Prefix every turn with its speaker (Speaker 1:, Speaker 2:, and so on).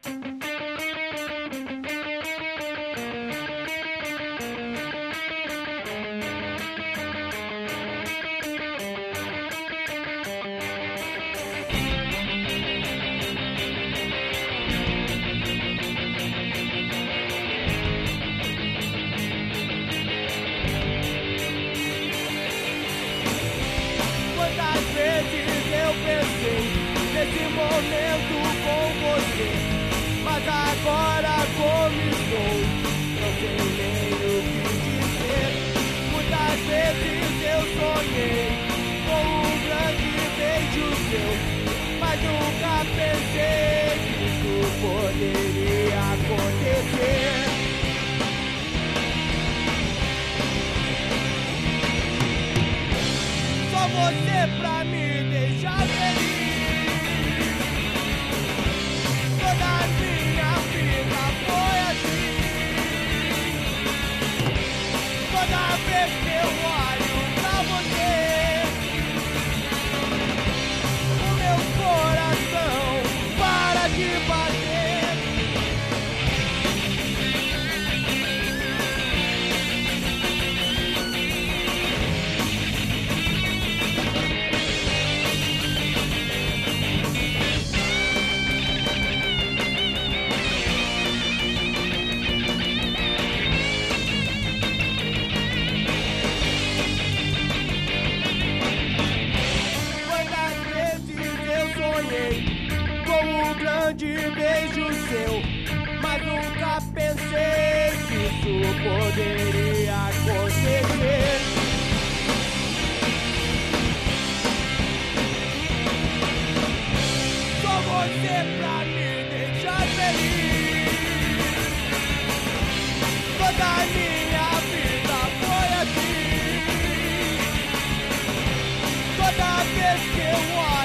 Speaker 1: Nesse momento com você, mas agora como estou, não sei nem o que dizer. Muitas vezes eu sonhei com um grande beijo seu, mas nunca pensei que isso poderia acontecer. Só você pra me deixar feliz. Toda a minha vida foi assim. Toda vez que eu olho pra você, o meu coração para de bater. Com um grande beijo seu, mas nunca pensei que isso poderia acontecer. Só você pra me deixar feliz. Toda a minha vida foi assim. Toda vez que eu olho